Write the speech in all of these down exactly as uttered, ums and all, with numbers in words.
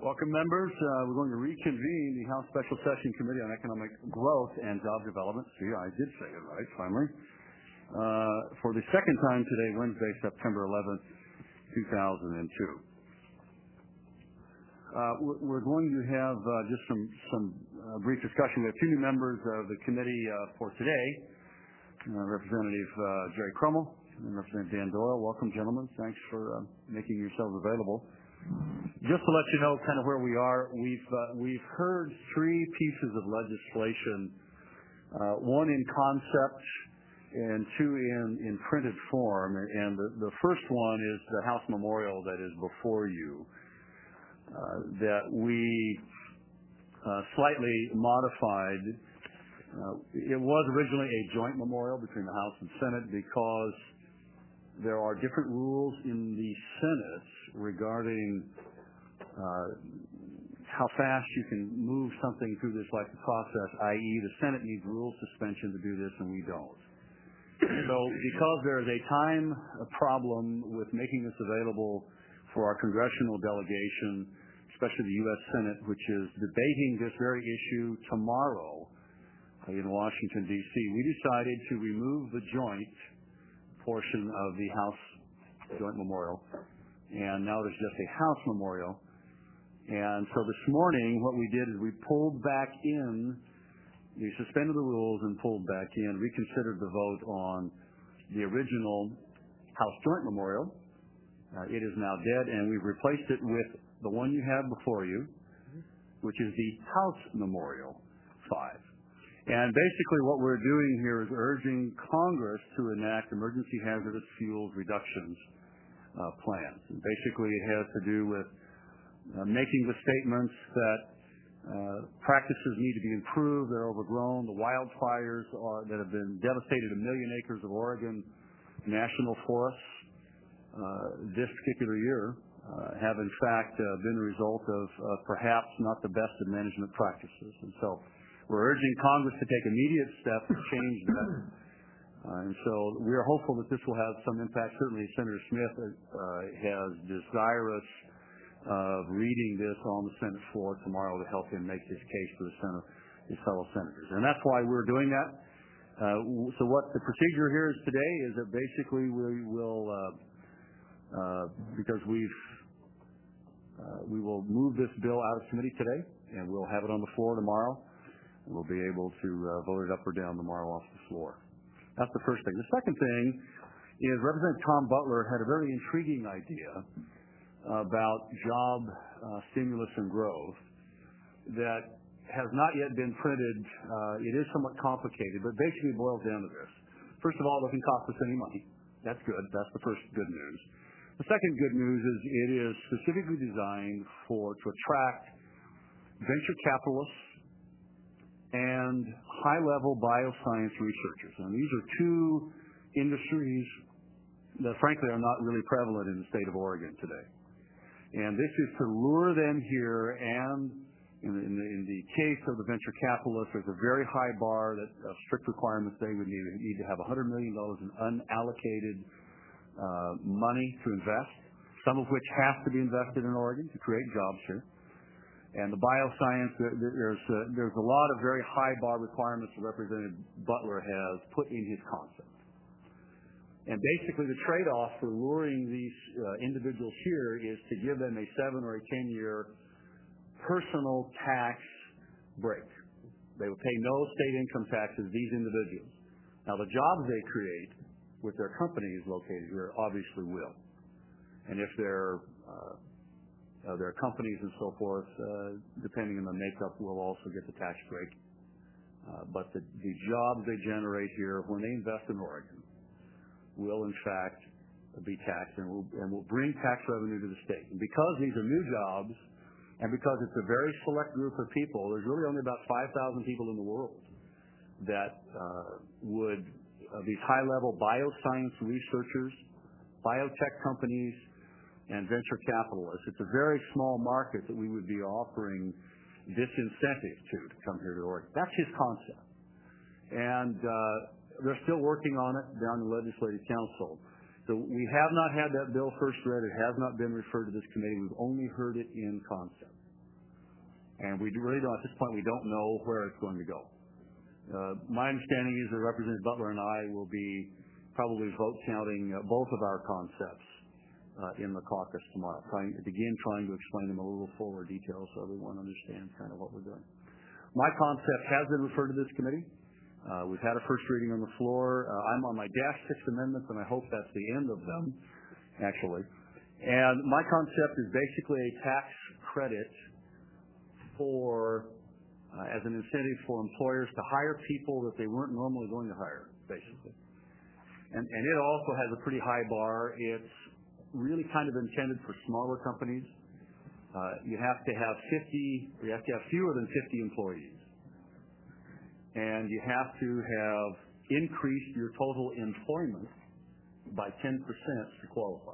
Welcome, members. Uh, we're going to reconvene the House Special Session Committee on Economic Growth and Job Development. See, I did say it right, finally. Uh, for the second time today, Wednesday, September eleventh, two thousand two. Uh, we're going to have uh, just some, some uh, brief discussion. We have two new members of the committee uh, for today, uh, Representative uh, Jerry Crummell and Representative Dan Doyle. Welcome, gentlemen. Thanks for uh, making yourselves available. Just to let you know kind of where we are, we've, uh, we've heard three pieces of legislation, uh, one in concept and two in, in printed form. And the, the first one is the House memorial that is before you. Uh, that we uh, slightly modified. Uh, it was originally a joint memorial between the House and Senate because there are different rules in the Senate regarding uh, how fast you can move something through this like the process, that is the Senate needs rule suspension to do this and we don't. So because there is a time problem with making this available for our congressional delegation, especially the U S Senate, which is debating this very issue tomorrow in Washington, D C, we decided to remove the joint portion of the House Joint Memorial, and now there's just a House Memorial. And so this morning, what we did is we pulled back in, we suspended the rules and pulled back in, reconsidered the vote on the original House Joint Memorial. Uh, it is now dead, and we've replaced it with the one you have before you, which is the House Memorial five. And basically what we're doing here is urging Congress to enact emergency hazardous fuels reductions uh, plans. And basically it has to do with uh, making the statements that uh, practices need to be improved, they're overgrown, the wildfires are, that have been devastated a million acres of Oregon national forests uh, this particular year uh, have in fact uh, been the result of uh, perhaps not the best of management practices. And so we're urging Congress to take immediate steps to change that. Uh, and so we are hopeful that this will have some impact. Certainly Senator Smith uh, has desirous of reading this on the Senate floor tomorrow to help him make his case to the Senate, his fellow senators. And that's why we're doing that. Uh, so what the procedure here is today is that basically we will, uh, uh, because we've, uh, we will move this bill out of committee today, and we'll have it on the floor tomorrow. We'll be able to uh, vote it up or down tomorrow off the floor. That's the first thing. The second thing is Representative Tom Butler had a very intriguing idea about job uh, stimulus and growth that has not yet been printed. Uh, it is somewhat complicated, but basically it boils down to this. First of all, it doesn't cost us any money. That's good. That's the first good news. The second good news is it is specifically designed for to attract venture capitalists and high-level bioscience researchers. And these are two industries that, frankly, are not really prevalent in the state of Oregon today. And this is to lure them here, and in the, in the, in the case of the venture capitalists, there's a very high bar, that uh, strict requirements. They would need, need to have one hundred million dollars in unallocated uh, money to invest, some of which has to be invested in Oregon to create jobs here. And the bioscience, there's a, there's a lot of very high bar requirements that Representative Butler has put in his concept. And basically the trade-off for luring these uh, individuals here is to give them a seven or a ten-year personal tax break. They will pay no state income taxes, these individuals. Now the jobs they create with their companies located here obviously will. And if they're uh, Uh, their companies and so forth, uh, depending on the makeup, will also get the tax break. Uh, but the, the jobs they generate here, when they invest in Oregon, will in fact be taxed and will, and will bring tax revenue to the state. And because these are new jobs, and because it's a very select group of people, there's really only about five thousand people in the world that uh, would, uh, these high-level bioscience researchers, biotech companies, and venture capitalists. It's a very small market that we would be offering this incentive to, to come here to Oregon. That's his concept. And uh, they're still working on it down in the Legislative Council. So we have not had that bill first read. It has not been referred to this committee. We've only heard it in concept. And we really don't, at this point, we don't know where it's going to go. Uh, my understanding is that Representative Butler and I will be probably vote counting uh, both of our concepts uh, in the caucus tomorrow, trying, again, trying to explain them a little fuller detail so everyone understands kind of what we're doing. My concept has been referred to this committee. Uh, we've had a first reading on the floor. Uh, I'm on my dash six amendments, and I hope that's the end of them, actually. And my concept is basically a tax credit for Uh, as an incentive for employers to hire people that they weren't normally going to hire, basically. And, and it also has a pretty high bar. It's really kind of intended for smaller companies. Uh, you have to have fifty, you have to have fewer than fifty employees. And you have to have increased your total employment by ten percent to qualify.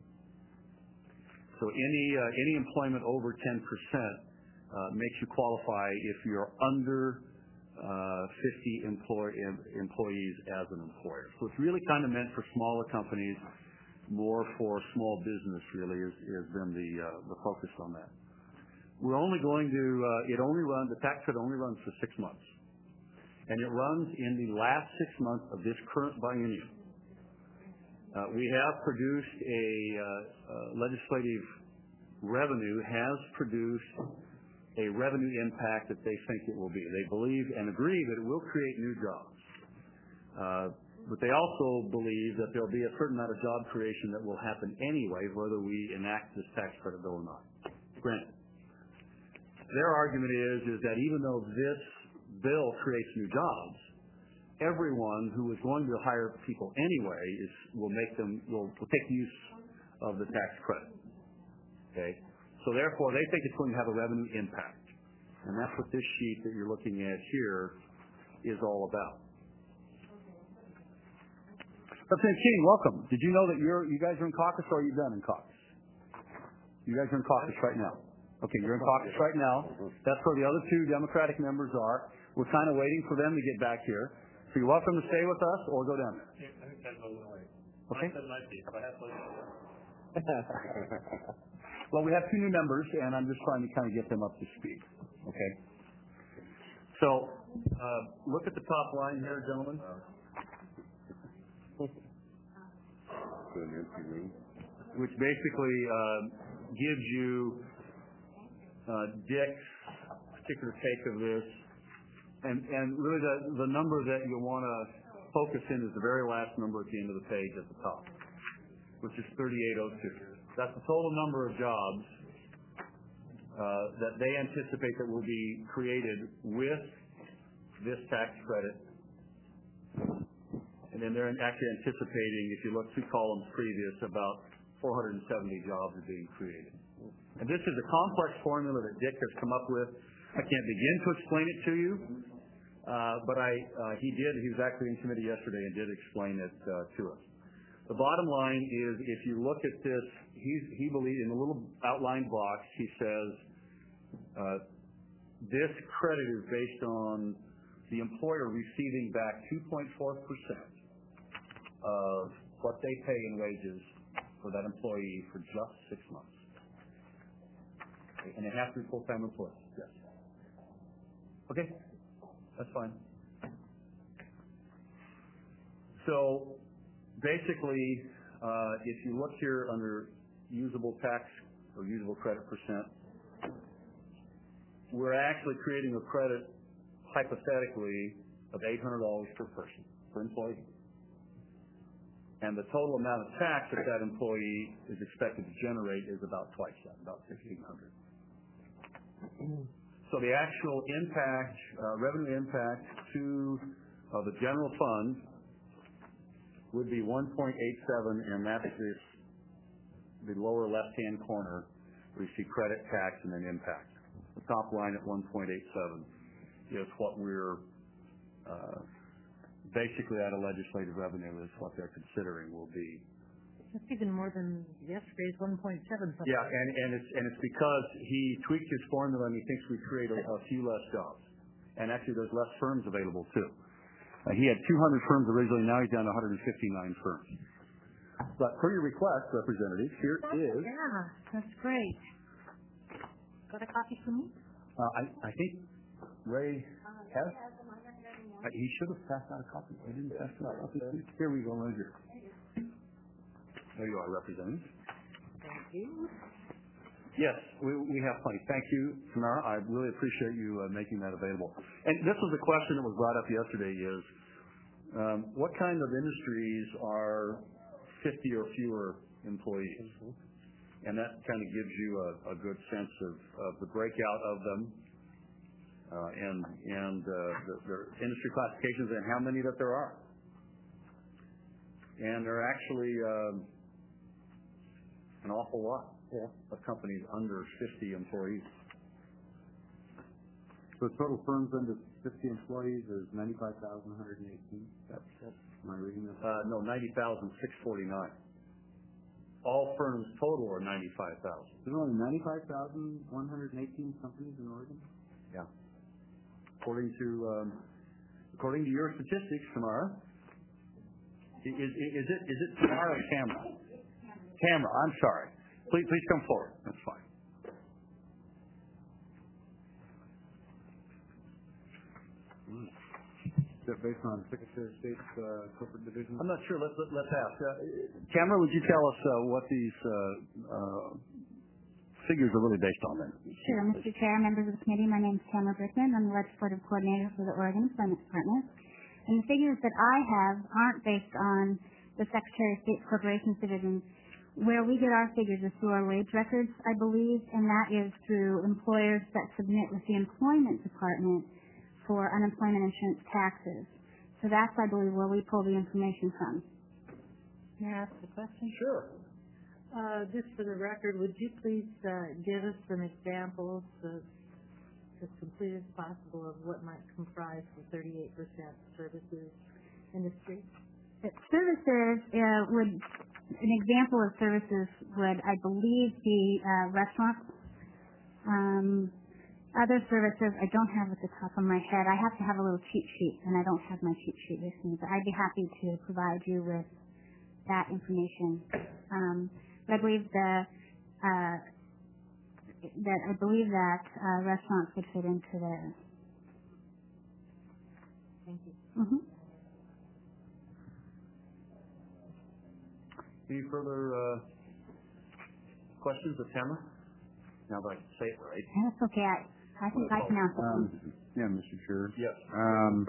So any, uh, any employment over ten percent Uh, makes you qualify if you're under uh, fifty employ employees as an employer. So it's really kind of meant for smaller companies, more for small business really is, is been the, uh, the focus on that. We're only going to, uh, it only runs, the tax credit only runs for six months. And it runs in the last six months of this current biennium. Uh, we have produced a uh, uh, legislative revenue has produced a revenue impact that they think it will be. They believe and agree that it will create new jobs. Uh, but they also believe that there will be a certain amount of job creation that will happen anyway, whether we enact this tax credit bill or not. Granted. Their argument is, is that even though this bill creates new jobs, everyone who is going to hire people anyway is, will make them, will, will take use of the tax credit. Okay? So therefore, they think it's going to have a revenue impact. And that's what this sheet that you're looking at here is all about. Representative King, welcome. Did you know that you're, you guys are in caucus or are you done in caucus? You guys are in caucus right now. Okay, you're in caucus right now. That's where the other two Democratic members are. We're kind of waiting for them to get back here. So you're welcome to stay with us or go down there. I think that's going away. Okay. I said my piece. I have Well, we have two new members, and I'm just trying to kind of get them up to speed. Okay. So, uh, look at the top line here, gentlemen. Which basically uh, gives you uh, Dick's particular take of this, and and really the the number that you want to focus in is the very last number at the end of the page at the top, which is thirty-eight oh two. That's the total number of jobs uh, that they anticipate that will be created with this tax credit. And then they're actually anticipating, if you look two columns previous, about four hundred seventy jobs are being created. And this is a complex formula that Dick has come up with. I can't begin to explain it to you, uh, but I, uh, he did. He was actually in committee yesterday and did explain it uh, to us. The bottom line is, if you look at this, he's, he believes in the little outline box, he says, uh, this credit is based on the employer receiving back two point four percent of what they pay in wages for that employee for just six months. Okay, and they have to be full-time employees, yes. Okay, that's fine. So, basically, uh, if you look here under usable tax or usable credit percent, we're actually creating a credit, hypothetically, of eight hundred dollars per person, per employee. And the total amount of tax that that employee is expected to generate is about twice that, about sixteen hundred dollars. So the actual impact, uh, revenue impact to uh, the general fund would be one point eight seven, and that's this, the lower left-hand corner where you see credit, tax, and then impact. The top line at one point eight seven is what we're uh, basically out of legislative revenue is what they're considering will be. That's even more than yesterday's one point seven. Yeah, and, and it's and it's because he tweaked his formula and he thinks we create a, a few less jobs, and actually there's less firms available too. Uh, he had two hundred firms originally. Now he's down to one hundred fifty-nine firms. But per your request, Representative, here that's, is. Yeah, that's great. Got a copy for me? Uh, I, I think Ray has. Uh, he should have passed out a copy. He didn't pass it out. Here we go, right here. There you are, Representative. Thank you. Yes, we, we have plenty. Thank you, Tamara. I really appreciate you uh, making that available. And this was a question that was brought up yesterday is, um, what kind of industries are fifty or fewer employees? Mm-hmm. And that kind of gives you a, a good sense of, of the breakout of them uh, and, and uh, the, the industry classifications and how many that there are. And there are actually um, an awful lot. Yeah. Of companies under fifty employees. So total firms under fifty employees is ninety-five thousand one hundred eighteen. That's it. Am I reading this? Uh, no, ninety thousand six hundred forty-nine. All firms total are ninety-five thousand. There's only ninety-five thousand one hundred eighteen companies in Oregon? Yeah. According to um, according to your statistics, Tamara. Is, is, is it is it Tamara or Tamara? Tamara, I'm sorry. Please, please come forward. That's fine. Is that based on Secretary of State's uh, corporate division? I'm not sure. Let's let, let's ask. Uh, Tamara, would you tell us uh, what these uh, uh, figures are really based on? Then. Sure, Mister Chair, members of the committee. My name is Tamara Brickman. I'm the legislative coordinator for the Oregon Employment Department. And the figures that I have aren't based on the Secretary of State's corporations division. Where we get our figures is through our wage records, I believe, and that is through employers that submit with the Employment Department for unemployment insurance taxes. So that's, I believe, where we pull the information from. May I ask a question? Sure. Uh, just for the record, would you please uh, give us some examples of, as complete as possible, of what might comprise the thirty-eight percent services industry? Services uh, would... An example of services would, I believe, be uh, restaurants. Um, other services I don't have at the top of my head. I have to have a little cheat sheet, and I don't have my cheat sheet with me, but I'd be happy to provide you with that information. Um, but I believe the uh, that I believe that uh, restaurants would fit into there. Thank you. Mm-hmm. Any further uh, questions of Tamara? Now that I can say it right. That's okay. I, I think I can answer um, them. Yeah, Mister Chair. Yes. Um,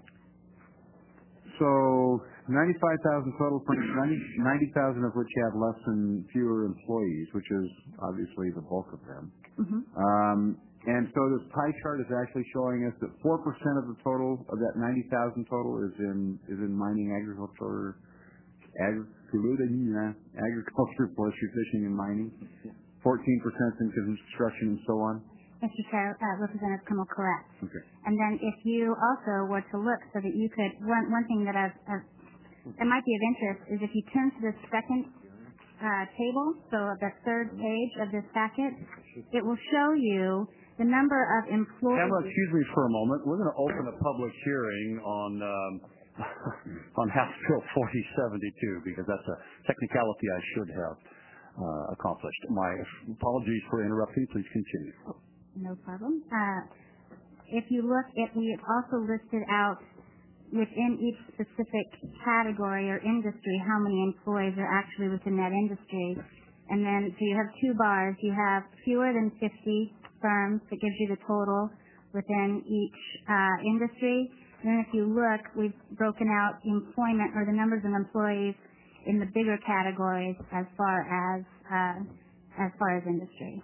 so ninety-five thousand total firms, ninety thousand of which have less than fewer employees, which is obviously the bulk of them. Mm-hmm. Um, and so this pie chart is actually showing us that four percent of the total of that ninety thousand total is in is in mining, agriculture, agriculture. Agriculture, forestry, fishing, and mining. fourteen percent in construction and so on. Mister Chair, uh, Representative Kimmel, correct. Okay. And then if you also were to look so that you could, one, one thing that I've, I've, that might be of interest is if you turn to the second uh, table, so the third page of this packet, it will show you the number of employees. Tamara, excuse me for a moment. We're going to open a public hearing on um, on House Bill forty seventy-two because that's a technicality I should have uh, accomplished. My apologies for interrupting. Please continue. No problem. Uh, if you look at, we also listed out within each specific category or industry how many employees are actually within that industry. And then, so you have two bars. You have fewer than fifty firms that gives you the total within each uh, industry. And then if you look, we've broken out employment or the numbers of employees in the bigger categories as far as uh, as far as industry.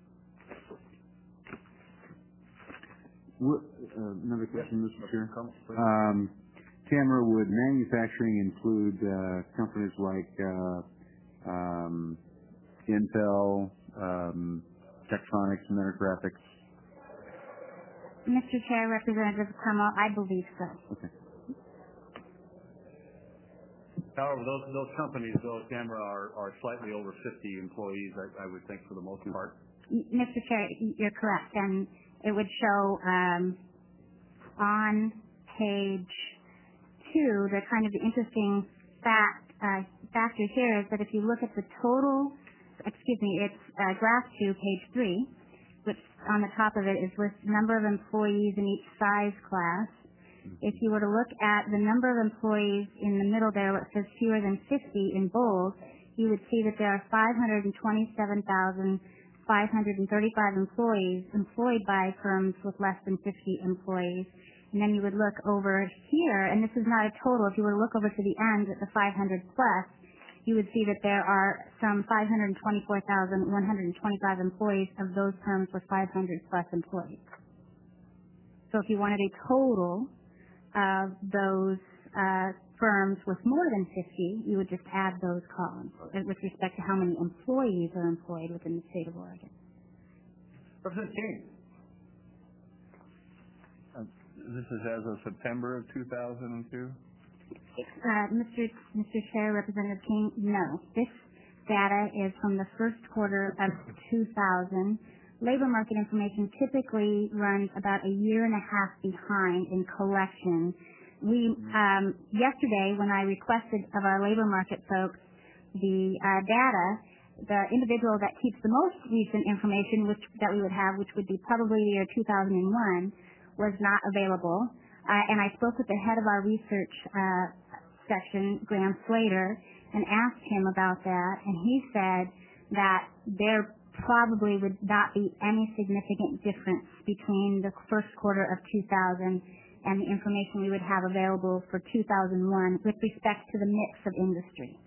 What, uh, another question, Mister Chair. Um, Tamara, would manufacturing include uh, companies like uh, um, Intel, um, Tektronix, Metagraphics? Mister Chair, Representative Kimmel, I believe so. Okay. However, those those companies, though, Tamara, are, are slightly over fifty employees, I, I would think, for the most part. Mister Chair, you're correct, and it would show um, on page two, the kind of interesting fact uh, factor here is that if you look at the total, excuse me, it's uh, graph two, page three, which on the top of it is list number of employees in each size class. If you were to look at the number of employees in the middle there, where it says fewer than fifty in bold, you would see that there are five hundred twenty-seven thousand five hundred thirty-five employees employed by firms with less than fifty employees. And then you would look over here, and this is not a total. If you were to look over to the end at the five hundred plus, you would see that there are some five hundred twenty-four thousand one hundred twenty-five employees of those firms with five hundred plus employees. So if you wanted a total of those uh, firms with more than fifty, you would just add those columns with respect to how many employees are employed within the state of Oregon. Representative King. Uh, this is as of September of two thousand two? Uh, Mister Mister Chair, Representative King, no. This data is from the first quarter of two thousand. Labor market information typically runs about a year and a half behind in collection. We um, yesterday, when I requested of our labor market folks the uh, data, the individual that keeps the most recent information, which that we would have, which would be probably the year two thousand one, was not available. Uh, and I spoke with the head of our research uh, section, Graham Slater, and asked him about that, and he said that there probably would not be any significant difference between the first quarter of two thousand and the information we would have available for two thousand one with respect to the mix of industry.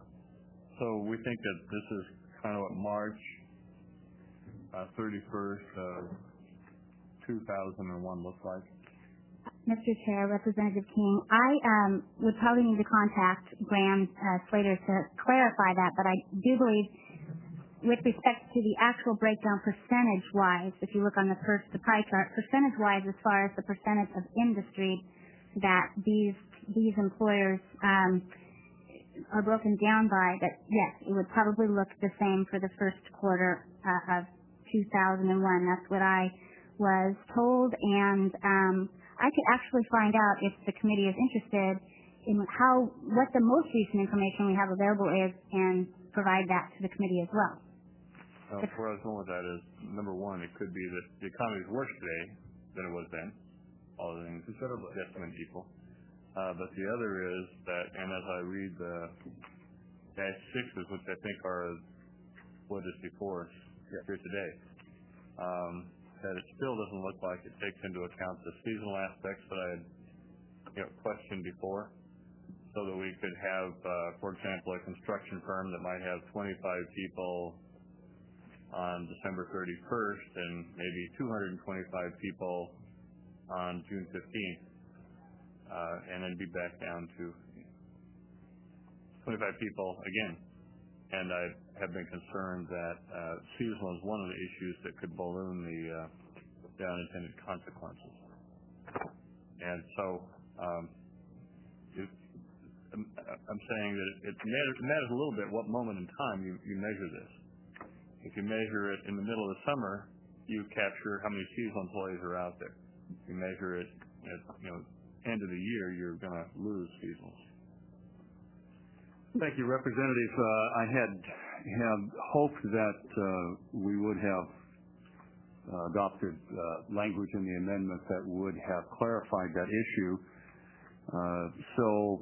So we think that this is kind of what March uh, thirty-first of two thousand one looks like. Mister Chair, Representative King, I um, would probably need to contact Graham uh, Slater to clarify that, but I do believe with respect to the actual breakdown percentage-wise, if you look on the first, the pie chart, percentage-wise as far as the percentage of industry that these these employers um, are broken down by, that yes, it would probably look the same for the first quarter uh, of two thousand one. That's what I was told, and um, I could actually find out if the committee is interested in how what the most recent information we have available is and provide that to the committee as well. Uh, where I was going with that is, number one, it could be that the economy is worse today than it was then, all the things estimate equal. Uh, but the other is that, and as I read the dash sixes, which I think are what is before us here today, um, that it still doesn't look like it takes into account the seasonal aspects that I had you know, questioned before, so that we could have, uh, for example, a construction firm that might have twenty-five people on December thirty-first and maybe two hundred twenty-five people on June fifteenth, uh, and then be back down to twenty-five people again. And I have been concerned that uh, seasonal is one of the issues that could balloon the, uh, the unintended consequences. And so um, it, I'm saying that it matters, it matters a little bit what moment in time you, you measure this. If you measure it in the middle of the summer, you capture how many seasonal employees are out there. If you measure it at you know end of the year, you're going to lose seasonals. Thank you, Representative. Uh, I had had hoped that uh, we would have uh, adopted uh, language in the amendment that would have clarified that issue. Uh, so.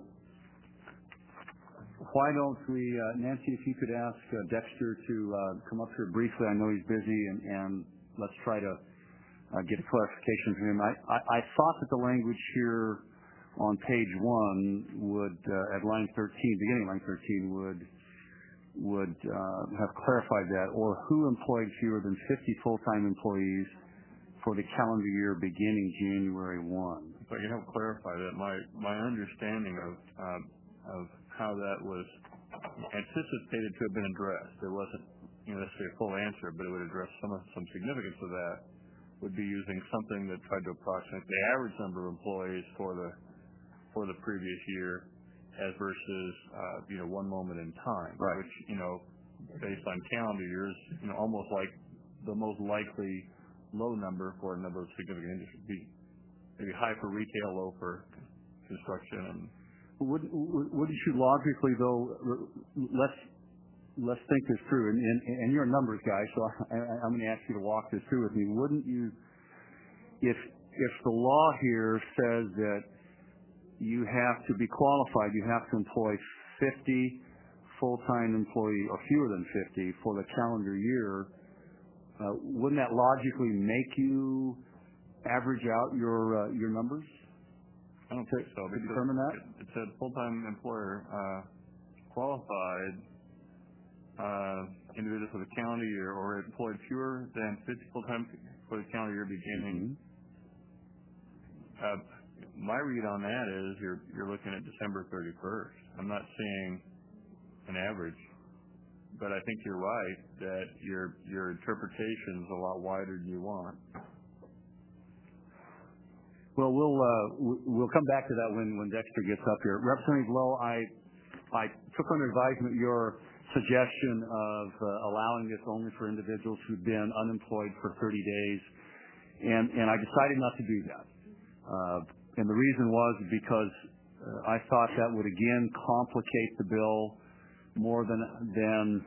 Why don't we, uh, Nancy, if you could ask uh, Dexter to uh, come up here briefly. I know he's busy, and, and let's try to uh, get a clarification from him. I, I, I thought that the language here on page one would, uh, at line thirteen, beginning line thirteen, would would uh, have clarified that, or who employed fewer than fifty full-time employees for the calendar year beginning January first. If I can help clarify that, my my understanding of um, of how that was anticipated to have been addressed. There wasn't you know, necessarily a full answer, but it would address some of, some significance of that, would be using something that tried to approximate the average number of employees for the for the previous year as versus uh, you know one moment in time, right. which you know based on calendar years, you know almost like the most likely low number for a number of significant industries. Be maybe high for retail, low for construction and Wouldn't, wouldn't you logically, though, let's let's think this through. And, and, and you're a numbers guy, so I, I, I'm going to ask you to walk this through with me. Wouldn't you, if if the law here says that you have to be qualified, you have to employ fifty full-time employee or fewer than fifty for the calendar year, uh, wouldn't that logically make you average out your uh, your numbers? I don't think so. To determine that? It, it said full-time employer uh, qualified uh, individuals for the calendar year or employed fewer than fifty full-time for the calendar year beginning. Mm-hmm. uh, my read on that is you're you're looking at December thirty-first. I'm not seeing an average, but I think you're right that your your interpretation is a lot wider than you want. Well, we'll uh, we'll come back to that when, when Dexter gets up here. Representative Lowe, I I took under advisement your suggestion of uh, allowing this only for individuals who've been unemployed for thirty days, and and I decided not to do that. Uh, and the reason was because uh, I thought that would again complicate the bill more than than.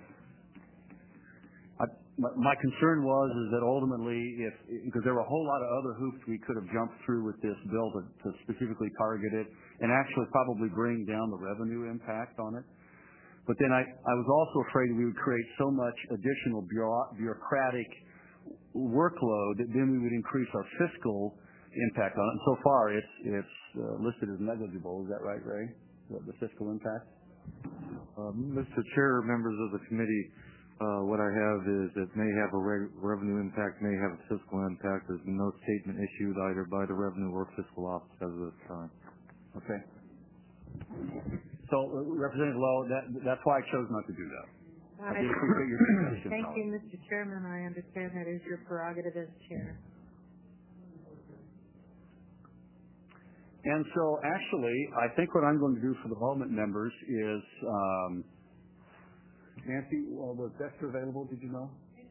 My concern was is that ultimately, if because there were a whole lot of other hoops we could have jumped through with this bill to, to specifically target it and actually probably bring down the revenue impact on it. But then I, I was also afraid we would create so much additional bureau, bureaucratic workload that then we would increase our fiscal impact on it. And so far, it's it's uh, listed as negligible. Is that right, Ray? The, the fiscal impact. Uh, Mister Chair, members of the committee. Uh, what I have is it may have a re- revenue impact, may have a fiscal impact. There's no statement issued either by the revenue or fiscal office as of this time. Okay. So, uh, Representative Lowe, that, that's why I chose not to do that. I I did appreciate your suggestion. Thank you, Mister Chairman. I understand that is your prerogative as chair. And so, actually, I think what I'm going to do for the moment, members, is um, Nancy, well, was Dexter available? Did you know?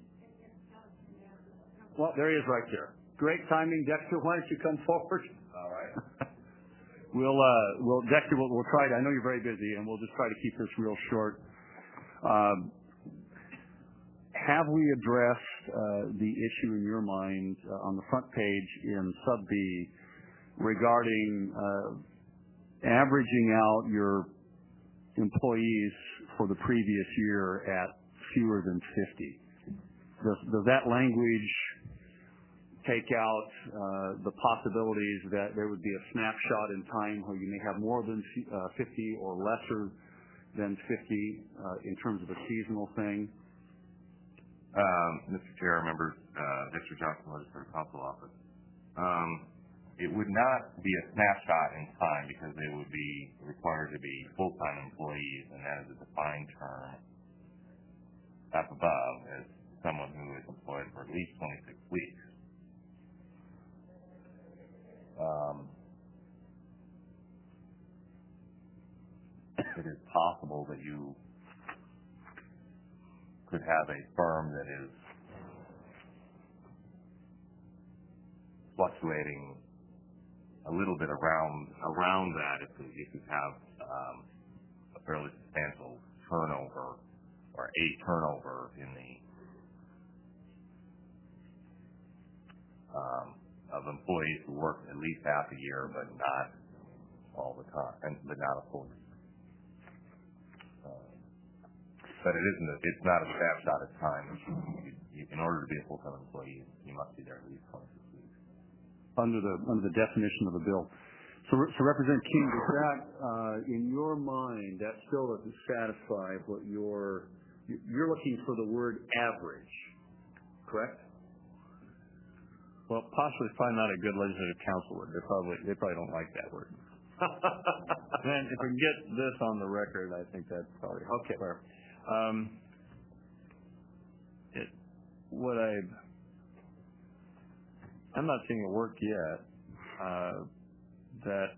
Well, there he is right there. Great timing, Dexter. Why don't you come forward? All right. we'll, uh, we'll, Dexter, we'll, we'll try to, I know you're very busy, and we'll just try to keep this real short. Um, have we addressed uh, the issue in your mind uh, on the front page in sub B regarding uh, averaging out your employees for the previous year at fewer than fifty? Does, does that language take out uh, the possibilities that there would be a snapshot in time where you may have more than uh, fifty or lesser than fifty uh, in terms of a seasonal thing? Um, Mister Chair, members, uh, Dexter Johnson, Legislative Council Office. Um, It would not be a snapshot in time because they would be required to be full-time employees, and that is a defined term up above as someone who is employed for at least twenty-six weeks. Um, it is possible that you could have a firm that is fluctuating a little bit around around that if, if you have um, a fairly substantial turnover or a turnover in the um, of employees who work at least half a year but not all the time, and but not a full year. Uh, but it isn't. A, it's not a snapshot of time. You, you, in order to be a full-time employee, you must be there at least twenty-six weeks. Under the under the definition of the bill. So, so Representative King, does that, uh, in your mind, that still doesn't satisfy what you're, you're looking for the word average, correct? Well, possibly probably not a good legislative council word. They probably they probably don't like that word. And if we can get this on the record, I think that's probably okay. Fair. Um, it, what I I'm not seeing it work yet. Uh, that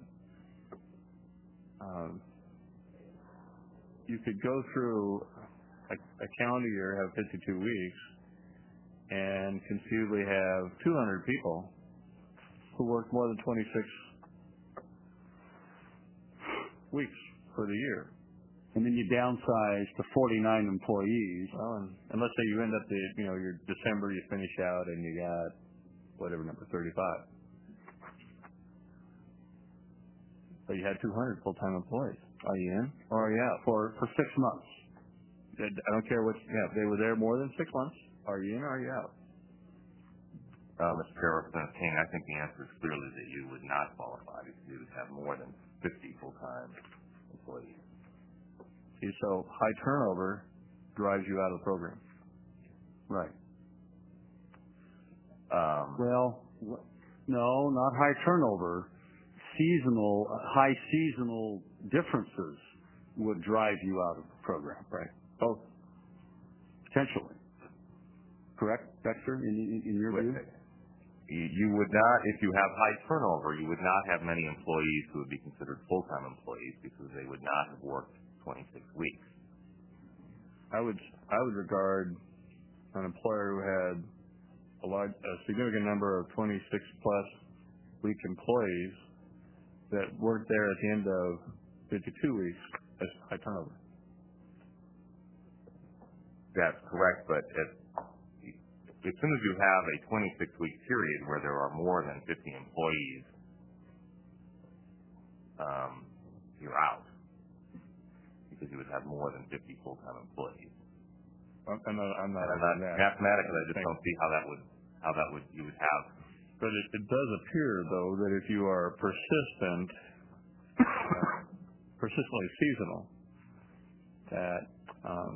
um, you could go through a, a calendar year, have fifty-two weeks, and conceivably have two hundred people who work more than twenty-six weeks for the year. and then you downsize to forty-nine employees. Well, and, and let's say you end up, the, you know, your December, you finish out and you got whatever number, thirty-five. So you had two hundred full-time employees. Are you in or are you out? For, for six months. I don't care what, yeah, if they were there more than six months, are you in or are you out? Uh, Mister Chair, Representative King, I think the answer is clearly that you would not qualify because you would have more than fifty full-time employees. See, so high turnover drives you out of the program. Right. Um, Well, no, not high turnover. Seasonal, high seasonal differences would drive you out of the program. Right. Both. Potentially. Correct, Dexter, in, in, in your view? you, you would not, if you have high turnover, you would not have many employees who would be considered full-time employees because they would not have worked twenty-six weeks. I would I would regard an employer who had a large, a significant number of twenty-six plus week employees that worked there at the end of fifty-two weeks as high turnover. That's correct, but as, as soon as you have a twenty-six week period where there are more than fifty employees, um, you're out because you would have more than fifty full-time employees. I'm not, I'm not, I'm not that. mathematically, I just don't see how that would how that would you would have. But it, it does appear, though, that if you are persistent, uh, persistently seasonal, that um,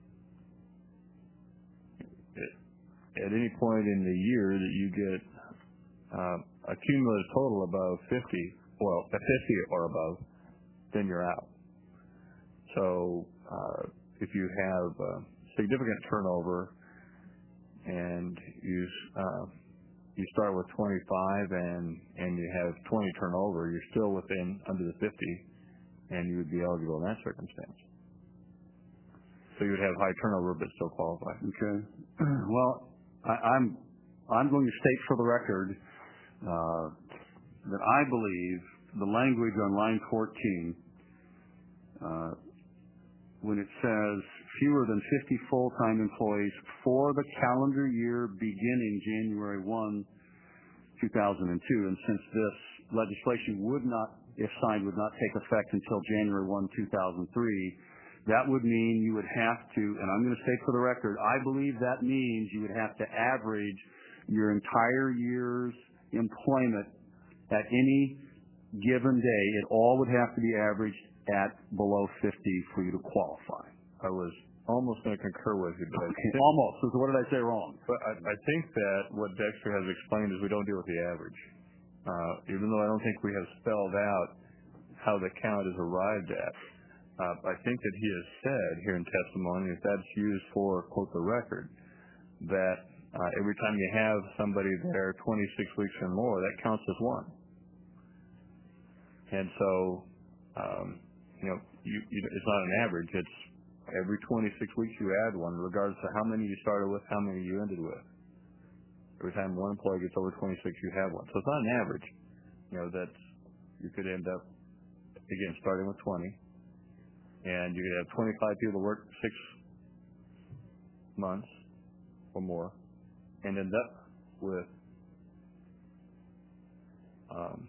it, at any point in the year that you get uh, a cumulative total above fifty, well, fifty or above, then you're out. So uh, if you have uh, significant turnover and you uh, you start with twenty-five and and you have twenty turnover, you're still within under the fifty, and you would be eligible in that circumstance. So you would have high turnover but still qualify. Okay. Well, I, I'm I'm going to state for the record uh, that I believe the language on line fourteen, uh, when it says fewer than fifty full-time employees for the calendar year beginning January first, two thousand two, and since this legislation would not, if signed, would not take effect until January first, two thousand three, that would mean you would have to, and I'm going to state for the record, I believe that means you would have to average your entire year's employment at any given day. It all would have to be averaged at below fifty for you to qualify. I was almost going to concur with you, but I Okay, think, almost. So what did I say wrong? but I, I think that what Dexter has explained is we don't deal with the average. Uh, even though I don't think we have spelled out how the count is arrived at. Uh, I think that he has said here in testimony, if that's used for, quote, the record, that uh, every time you have somebody there twenty-six weeks or more, that counts as one. And so, um, you know, you, you, it's not an average. It's every twenty-six weeks you add one, regardless of how many you started with, how many you ended with. Every time one employee gets over twenty-six, you have one. So it's not an average. You know, that's, you could end up, again, starting with twenty. And you could have twenty-five people work six months or more and end up with um,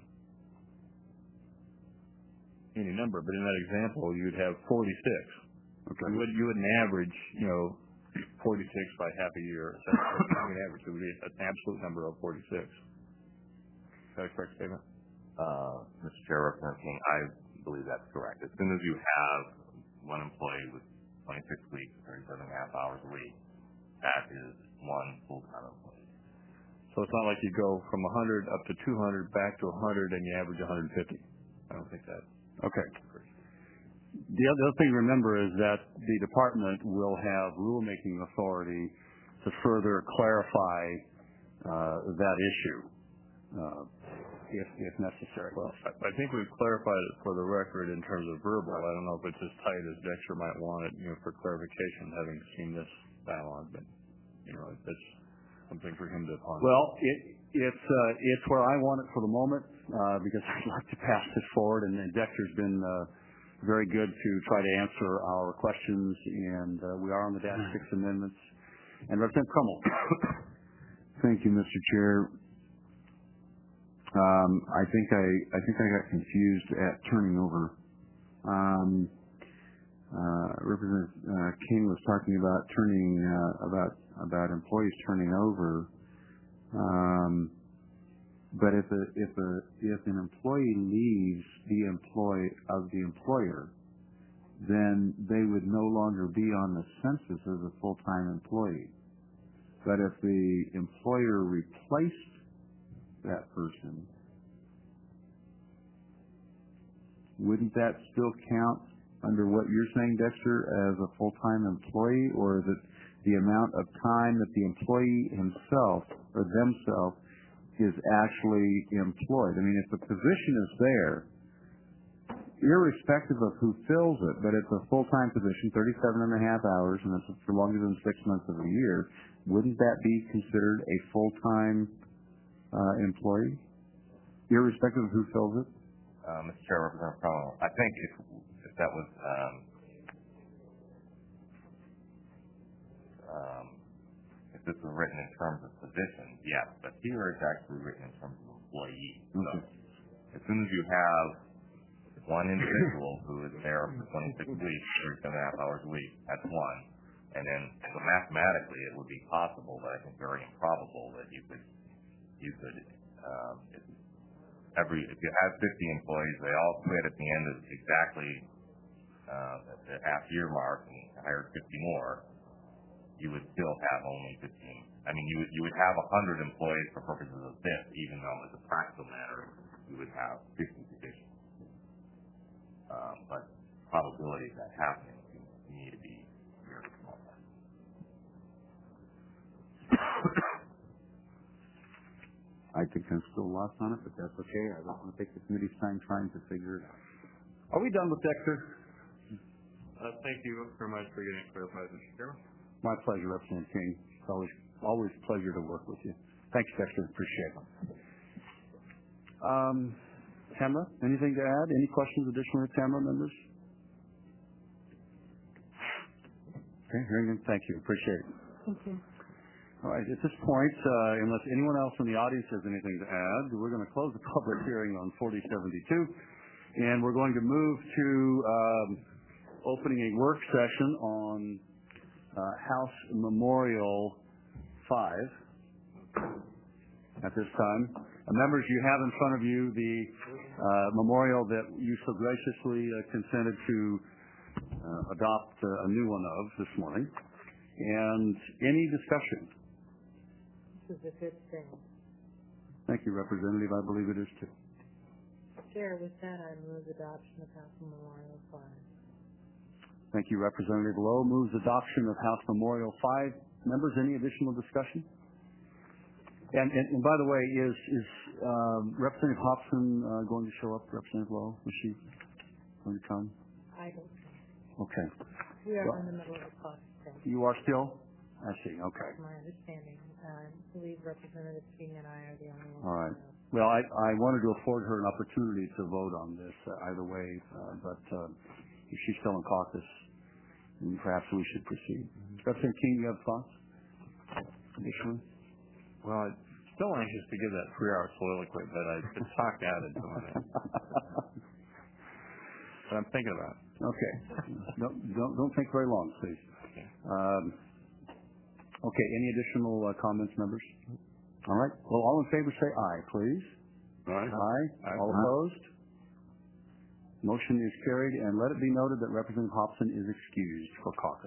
any number. But in that example, you'd have forty-six. Okay. You, would, you wouldn't average, you know, forty-six by half a year. So you would average. It would be an absolute number of forty-six. Is that a correct statement? Uh, Mister Chair, Representative King, I believe that's correct. As soon as you have one employee with twenty-six weeks, thirty-seven and a half hours a week, that is one full-time employee. So it's not like you go from one hundred up to two hundred, back to one hundred, and you average one hundred fifty. I don't think that. Okay. The other thing to remember is that the department will have rulemaking authority to further clarify uh, that issue. Uh, If, if necessary. Well, I, I think we've clarified it for the record in terms of verbal. I don't know if it's as tight as Dexter might want it, you know, for clarification, having seen this dialogue, but, you know, it's something for him to ponder. Well, it, it's, uh, it's where I want it for the moment, uh, because I'd like to pass this forward, and, and Dexter's been, uh, very good to try to answer our questions, and uh, we are on the Dash six amendments. And Representative Crummell. Thank you, Mister Chair. Um, I think I, I think I got confused at turning over. Um, uh, Representative uh, King was talking about turning uh, about about employees turning over. Um, but if a if a if an employee leaves the employ of the employer, then they would no longer be on the census as a full-time employee. But if the employer replaced that person, wouldn't that still count under what you're saying, Dexter, as a full-time employee, or is it the amount of time that the employee himself or themselves is actually employed? I mean, if the position is there, irrespective of who fills it, but it's a full-time position, thirty-seven and a half hours, and it's for longer than six months of the year, wouldn't that be considered a full-time uh, employee, irrespective of who fills it? Uh, Mister Chair, Representative Crummell, I think if, if that was um, um, if this was written in terms of position, yes, but here it's actually written in terms of employee. Okay. So as soon as you have one individual who is there for twenty-six weeks, thirty-seven and a half hours a week, that's one. And then so mathematically it would be possible, but I think very improbable that you could, you could, um, if every, if you had fifty employees, they all quit at the end of exactly uh, at the half year mark and hired fifty more, you would still have only fifteen. I mean, you would, you would have one hundred employees for purposes of this, even though as a practical matter, you would have fifty positions. Um, but probability of that happening to me to be very small. I think I'm still lost on it, but that's okay. I don't want to take the committee's time trying to figure it out. Are we done with Dexter? Uh, thank you very much for getting clarified, Mister Chairman. My pleasure, Representative King. It's always, always a pleasure to work with you. Thanks, Dexter. Appreciate it. Um, Tamara, anything to add? Any questions additionally, Tamara members? Okay, hearing none. Thank you. Appreciate it. Thank you. All right. At this point, uh, unless anyone else in the audience has anything to add, we're going to close the public hearing on forty seventy-two, and we're going to move to um, opening a work session on uh, House Memorial five. At this time, uh, members, you have in front of you the uh, memorial that you so graciously uh, consented to uh, adopt uh, a new one of this morning. And any discussion? This is a good thing. Thank you, Representative. I believe it is too. Chair, with that, I move adoption of House Memorial five. Thank you, Representative Lowe. Moves adoption of House Memorial five. Members, any additional discussion? And, and, and by the way, is is um, Representative Hobson uh, going to show up? Representative Lowe, is she going to come? I don't know. Okay. We are Well, in the middle of a caucus thing. You are still? I see. Okay. That's my understanding. I believe Representative King and I are the only ones. All right. who know. Well, I, I wanted to afford her an opportunity to vote on this uh, either way, uh, but uh, if she's still in caucus, then perhaps we should proceed. Representative King, you have thoughts? Additionally? Well, I'm still anxious to give that three-hour soliloquy, but I could talk out of doing it. But I'm thinking about it. Okay. Don't, don't, don't think very long, please. Okay. Um, okay, any additional uh, comments, members? All right. Well, all in favor say aye, please. Aye. Aye. Aye. All opposed? Motion is carried, and let it be noted that Representative Hobson is excused for caucus.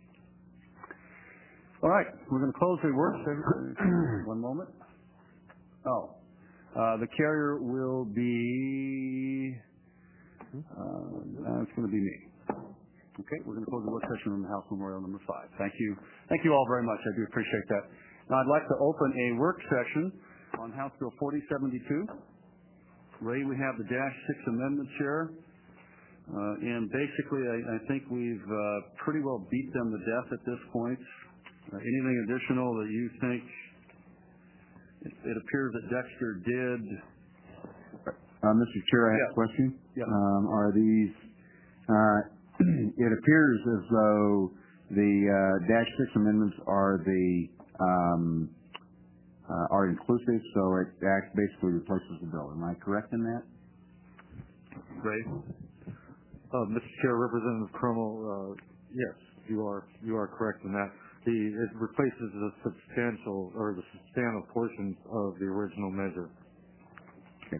All right, we're going to close the work session. One moment. Oh, uh, the carrier will be, uh, it's going to be me. Okay, we're going to close the work session on House Memorial number five. Thank you. Thank you all very much. I do appreciate that. Now, I'd like to open a work session on House Bill forty seventy-two. Ray, we have the Dash six amendments here. Uh, and basically, I, I think we've uh, pretty well beat them to death at this point. Uh, anything additional that you think? It, it appears that Dexter did. Uh, Mister Chair, I have Yeah. a question. Yeah. Um, are these Uh, it appears as though the uh, dash six amendments are the um, uh, are inclusive, so it act basically replaces the bill. Am I correct in that? Ray? Uh, Mister Chair, Representative Crummell, uh, yes, you are you are correct in that. The, it replaces the substantial or the substantive portions of the original measure. Okay.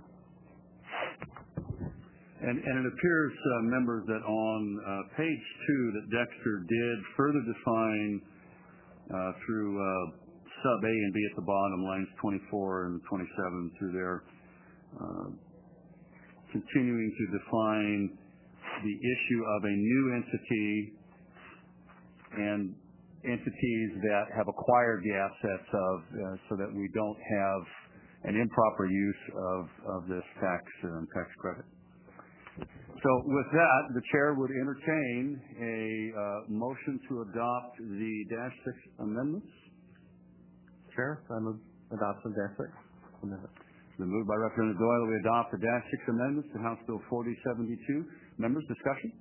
And, and it appears, uh, members, that on uh, page two that Dexter did further define uh, through uh, sub A and B at the bottom, lines twenty-four and twenty-seven through there, uh, continuing to define the issue of a new entity and entities that have acquired the assets of, uh, so that we don't have an improper use of, of this tax uh, tax credit. So with that, the chair would entertain a uh, motion to adopt the dash six amendments. Chair, I move adoption of dash six amendments. It's been moved by Representative Doyle that we adopt the dash six amendments to House Bill forty seventy-two. Members, discussion?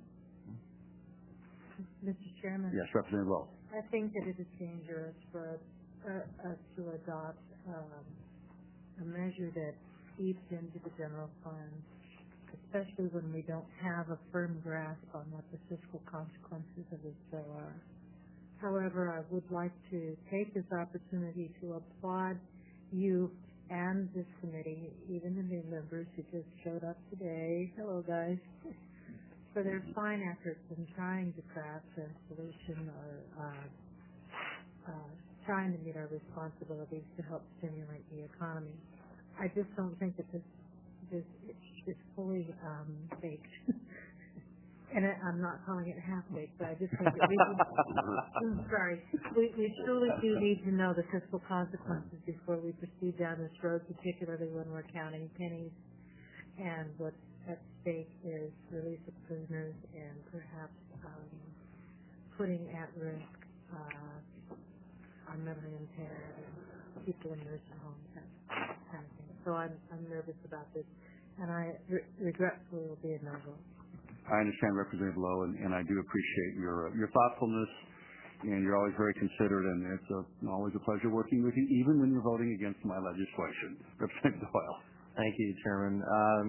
Mister Chairman? Yes, Representative Lowe. I think that it is dangerous for uh, us to adopt um, a measure that eats into the general fund, especially when we don't have a firm grasp on what the fiscal consequences of this bill are. However, I would like to take this opportunity to applaud you and this committee, even the new members who just showed up today. Hello, guys. For their fine efforts in trying to craft a solution or uh, uh, trying to meet our responsibilities to help stimulate the economy. I just don't think that this this is fully um, baked. And I, I'm not calling it half baked, but I just think that we I'm sorry. We, we truly do need to know the fiscal consequences before we proceed down this road, particularly when we're counting pennies and what's at stake is release of prisoners and perhaps um, putting at risk uh, our mentally impaired and people in nursing homes, that kind of thing. So I'm, I'm nervous about this, and I re- regretfully will be a no vote. I understand, Representative Lowe, and, and I do appreciate your uh, your thoughtfulness, and you're always very considerate, and it's a, always a pleasure working with you, even when you're voting against my legislation. Representative Doyle. Thank you, Chairman. Um,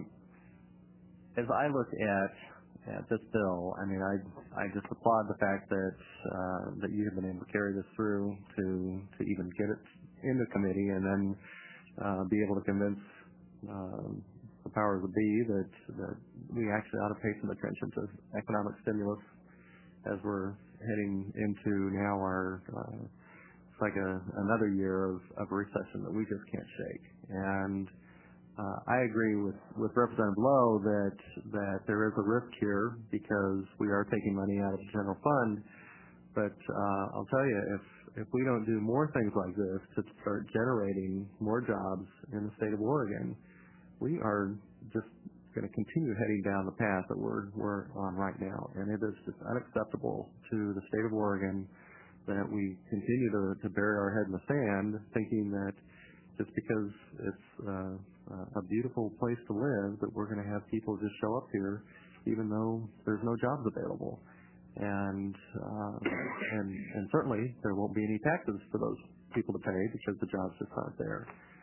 as I look at at this bill, I mean, I I just applaud the fact that uh, that you have been able to carry this through to to even get it into committee, and then uh, be able to convince um, the powers that be that that we actually ought to pay some attention to economic stimulus as we're heading into now our uh, it's like a another year of, of recession that we just can't shake. And Uh, I agree with, with Representative Lowe that that there is a risk here because we are taking money out of the general fund. But uh, I'll tell you, if if we don't do more things like this to start generating more jobs in the state of Oregon, we are just going to continue heading down the path that we're we're on right now. And it is just unacceptable to the state of Oregon that we continue to, to bury our head in the sand, thinking that just because it's uh, a beautiful place to live, that we're going to have people just show up here, even though there's no jobs available, and uh, and and certainly there won't be any taxes for those people to pay because the jobs just aren't there.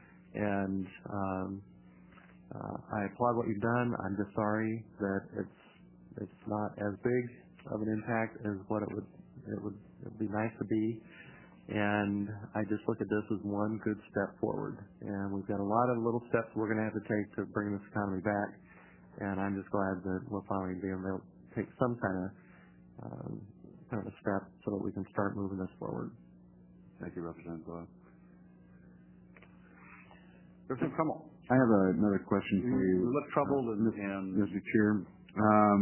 And um, uh, I applaud what you've done. I'm just sorry that it's it's not as big of an impact as what it would it would it would be nice to be. And I just look at this as one good step forward. And we've got a lot of little steps we're going to have to take to bring this economy back. And I'm just glad that we're finally being able to take some kind of um, kind of a step so that we can start moving this forward. Thank you, Representative Doyle. Representative Crummell. I have a, another question for you. You look troubled, and, and Mister Chair. Um,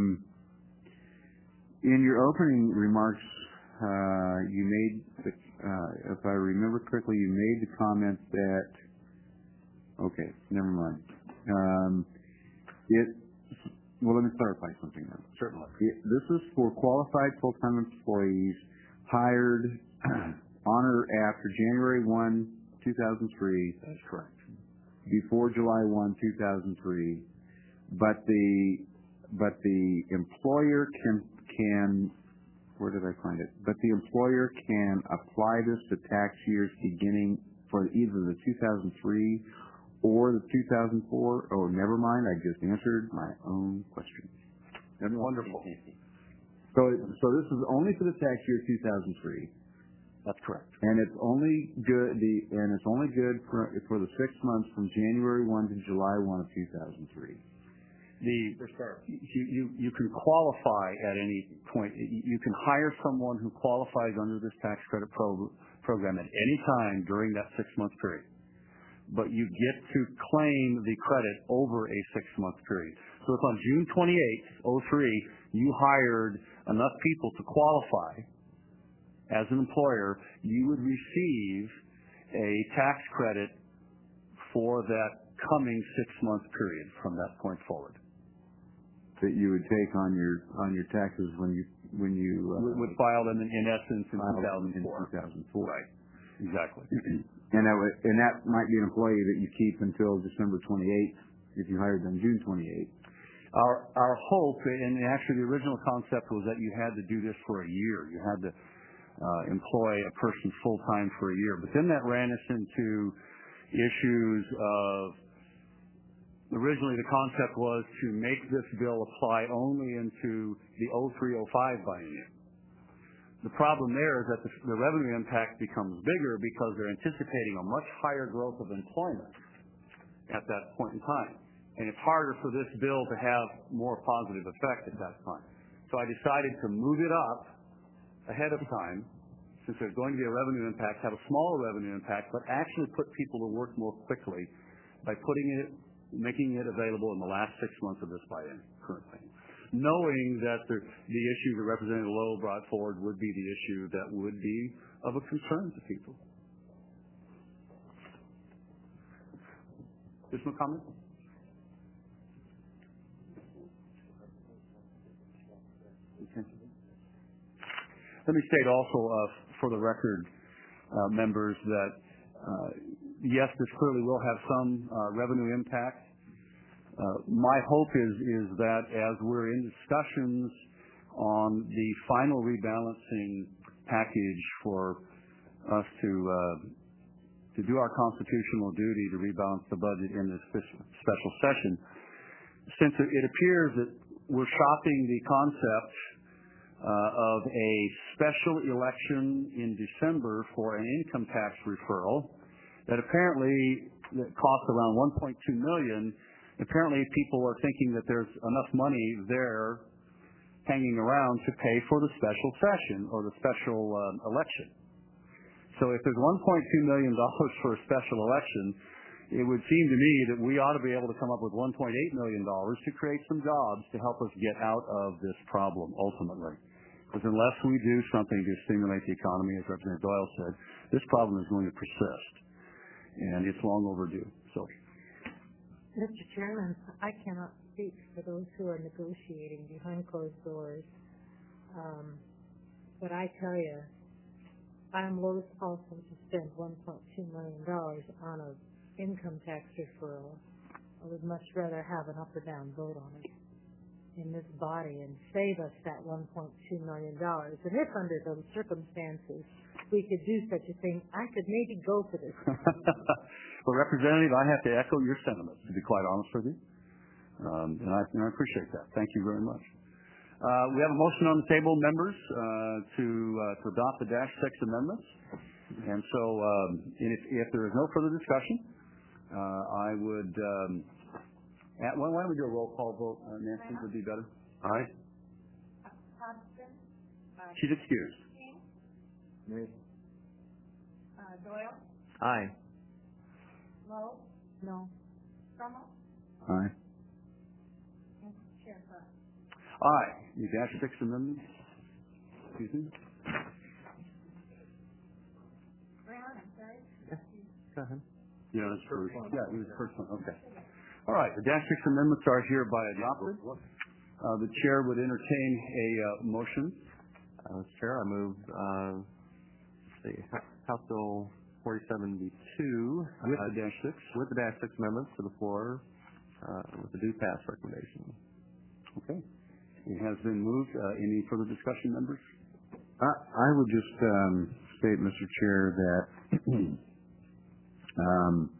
in your opening remarks, uh, you made the Uh, if I remember correctly, you made the comment that, okay, never mind. Um, it, well, let me clarify something then. Certainly. It, this is for qualified full-time employees hired on or after January first, two thousand three. That's correct. Before July first, two thousand three. But the but the employer can can where did I find it? But the employer can apply this to tax years beginning for either the two thousand three or the two thousand four. Oh, never mind. I just answered my own question. Wonderful. So, so this is only for the tax year two thousand three. That's correct. And it's only good the and it's only good for for the six months from January one to July one of two thousand three. The you, you you can qualify at any point. You can hire someone who qualifies under this tax credit pro, program at any time during that six month period, but you get to claim the credit over a six month period. So if on June twenty-eighth, oh three, you hired enough people to qualify as an employer, you would receive a tax credit for that coming six month period from that point forward. That you would take on your on your taxes when you when you uh, would file them in, in essence in two thousand four. two thousand four. Right. Exactly. and that would, and that might be an employee that you keep until December twenty-eighth if you hired them June twenty-eighth. Our our hope, and actually the original concept was that you had to do this for a year. You had to uh, employ a person full time for a year. But then that ran us into issues of originally the concept was to make this bill apply only into the oh three oh five biennium. The problem there is that the, the revenue impact becomes bigger because they're anticipating a much higher growth of employment at that point in time. And it's harder for this bill to have more positive effect at that time. So I decided to move it up ahead of time, since there's going to be a revenue impact, have a smaller revenue impact, but actually put people to work more quickly by putting it making it available in the last six months of this biennium currently, knowing that the, the issue that Representative Lowe brought forward would be the issue that would be of a concern to people. Additional comments? Okay. Let me state also, uh, for the record, uh, members, that uh, yes, this clearly will have some uh, revenue impact. Uh, my hope is is that as we're in discussions on the final rebalancing package for us to uh, to do our constitutional duty to rebalance the budget in this special session, since it appears that we're shopping the concept uh, of a special election in December for an income tax referral that apparently that costs around one point two million dollars. Apparently people are thinking that there's enough money there hanging around to pay for the special session or the special um, election. So if there's one point two million dollars for a special election, it would seem to me that we ought to be able to come up with one point eight million dollars to create some jobs to help us get out of this problem ultimately. Because unless we do something to stimulate the economy, as Representative Doyle said, this problem is going to persist. And it's long overdue. So, Mister Chairman, I cannot speak for those who are negotiating behind closed doors. Um, but I tell you, I'm loath also to spend one point two million dollars on an income tax referral. I would much rather have an up or down vote on it in this body and save us that one point two million dollars. And if under those circumstances we could do such a thing, I could maybe go for this. Well, Representative, I have to echo your sentiments, to be quite honest with you. Um, and, I, and I appreciate that. Thank you very much. Uh, we have a motion on the table, members, uh, to, uh, to adopt the Dash six amendments. And so um, if, if there is no further discussion, uh, I would, um, at, why don't we do a roll call vote, uh, Nancy, would be better. All right. Thompson? She's excused. Uh, Doyle? Aye. Lowe? No. Crummell? Aye. And Chair Buck? Aye. The Dash six amendments. Excuse me. Brown, I'm sorry? Go ahead. Yeah, that's true. Yeah, it was the first one. Okay. All right. The Dash six amendments are hereby adopted. Uh, the chair would entertain a uh, motion. Uh, Mister Chair, I move uh, let's see, House Bill forty-seven B two With uh, the Dash six? with the Dash six amendments to the floor uh, with the due pass recommendation. Okay. It has been moved. Uh, any further discussion, members? I, I would just um, state, Mister Chair, that um,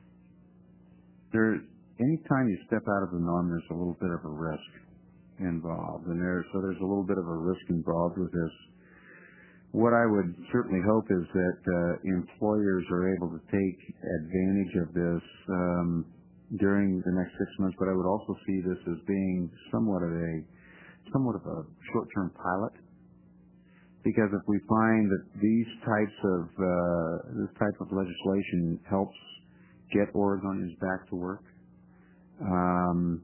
there, anytime you step out of the norm, there's a little bit of a risk involved, and there, so there's a little bit of a risk involved with this. What I would certainly hope is that uh, employers are able to take advantage of this um, during the next six months, but I would also see this as being somewhat of a somewhat of a short-term pilot, because if we find that these types of uh, this type of legislation helps get Oregonians back to work, um,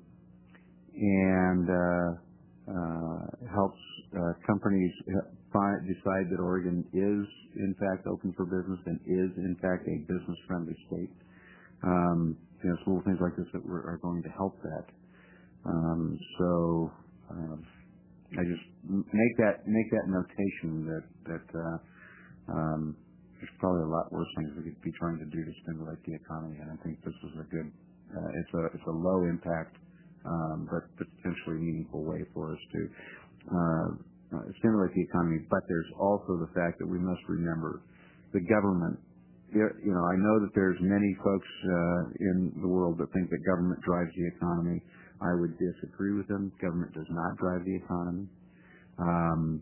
and uh, uh, helps uh, companies find, decide that Oregon is in fact open for business and is in fact a business-friendly state. Um, you know, so little things like this that we're, are going to help that. Um, so uh, I just make that make that notation that that uh, um, there's probably a lot worse things we could be trying to do to stimulate the economy, and I think this is a good. Uh, it's a it's a low impact, um, but potentially meaningful way for us to uh, uh, stimulate the economy. But there's also the fact that we must remember the government. You know, I know that there's many folks uh, in the world that think that government drives the economy. I would disagree with them. Government does not drive the economy. Um,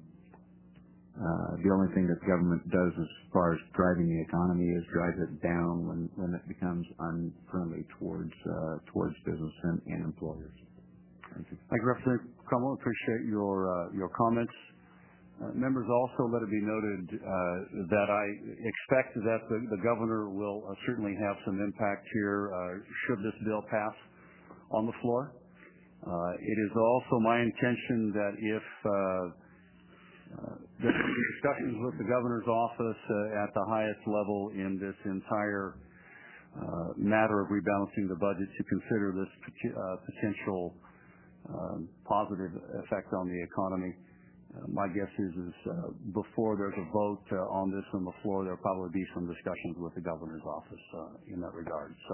uh, the only thing that government does as far as driving the economy is drive it down when, when it becomes unfriendly towards uh, towards business and, and employers. Thank you. Thank you, Representative Crummell. Appreciate your uh, your comments. Uh, members, also let it be noted uh, that I expect that the, the governor will uh, certainly have some impact here uh, should this bill pass on the floor. Uh, it is also my intention that if uh, uh, there will be discussions with the governor's office uh, at the highest level in this entire uh, matter of rebalancing the budget to consider this pot- uh, potential um, positive effect on the economy. Uh, my guess is, is uh, before there's a vote uh, on this on the floor, there'll probably be some discussions with the governor's office uh, in that regard. So,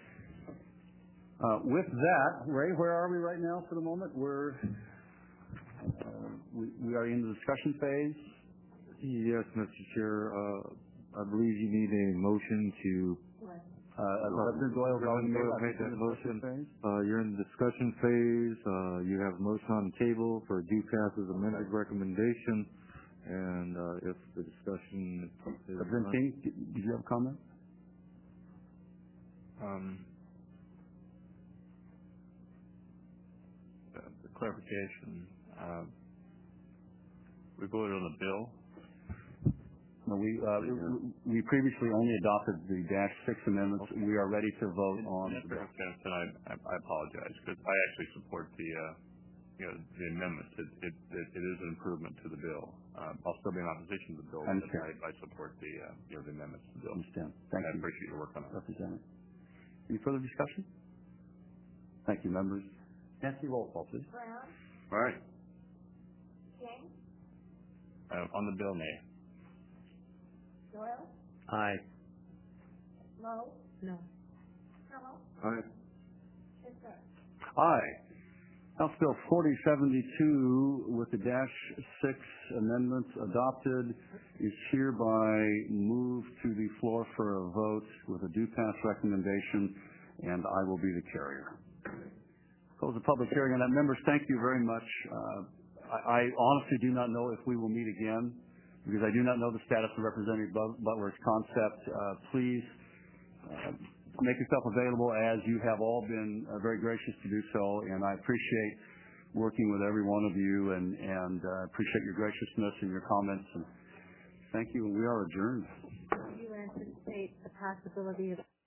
uh, with that, Ray, where are we right now for the moment? We're uh, we, we are in the discussion phase. Yes, Mister Chair. Uh, I believe you need a motion to. Uh, Representative Doyle, Representative Doyle made that motion. Uh, you're in the discussion phase. Uh, you have a motion on the table for due pass's amended recommendation. And uh, if the discussion is Representative King, did you have a comment? Um, the, the clarification. Uh, we voted on the bill. No, we uh, we previously only adopted the dash six amendments. Okay. We are ready to vote in, on. In that circumstance, then I, I, I apologize because I actually support the uh, you know the amendments. It, it, it, it is an improvement to the bill. Um, I'll still be in opposition to the bill, but I, I support the uh, you know the amendments to the bill. I understand. Thank I you. I appreciate your work on it. Representative. Any further discussion? Thank you, members. Nancy, roll call, please. Brown. All right. King. Uh, on the bill, nay. Doyle. Aye. Lowe. No. Crummell. Aye. Fisher. Aye. House Bill forty seventy-two with the dash six amendments adopted is hereby moved to the floor for a vote with a due pass recommendation, and I will be the carrier. Close the public hearing on that. Members, thank you very much. Uh, I, I honestly do not know if we will meet again, because I do not know the status of Representative Butler's concept. Uh, please uh, make yourself available, as you have all been uh, very gracious to do so, and I appreciate working with every one of you, and, and uh, appreciate your graciousness and your comments. And thank you, and we are adjourned. Do you anticipate the possibility of